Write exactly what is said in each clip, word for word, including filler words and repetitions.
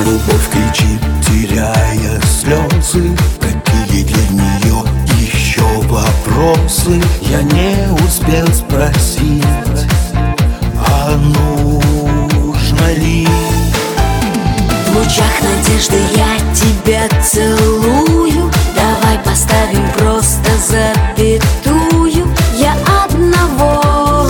Любовь кричит, теряя слезы. Какие для нее еще вопросы я не успел спросить, а нужно ли? В лучах надежды я тебя целую. Давай поставим просто запятую. Я одного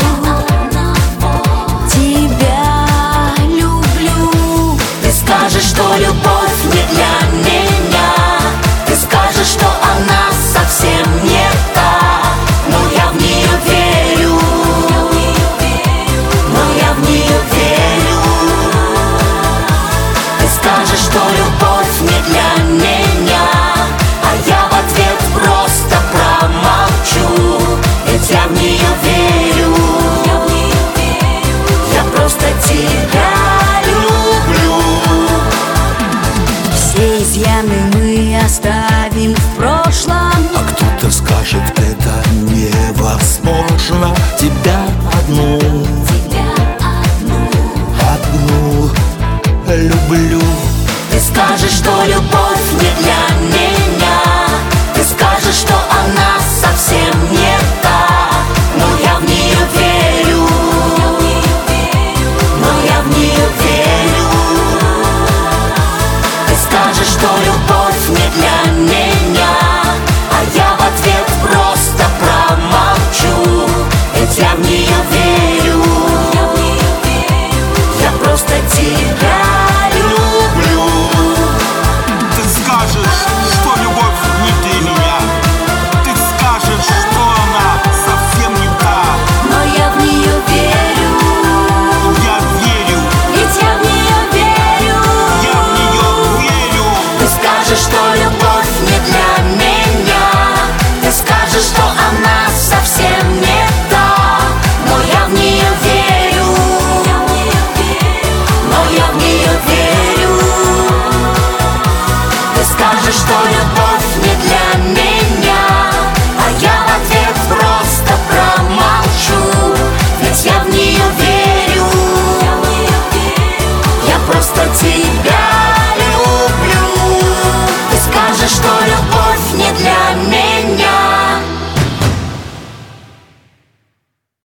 тебя люблю. Ты скажешь, что любовь не для меня. Ты скажешь, что она совсем не та. Но я в нее верю. Но я в нее верю. Ты скажешь, что любовь не для меня, а я в ответ просто промолчу. Ведь я в нее верю. Я просто тебя люблю. Все изъяны мы оставим в прошлом. А кто-то скажет, это невозможно. Тебя одну, Тебя одну одну люблю. Ты скажешь, что любовь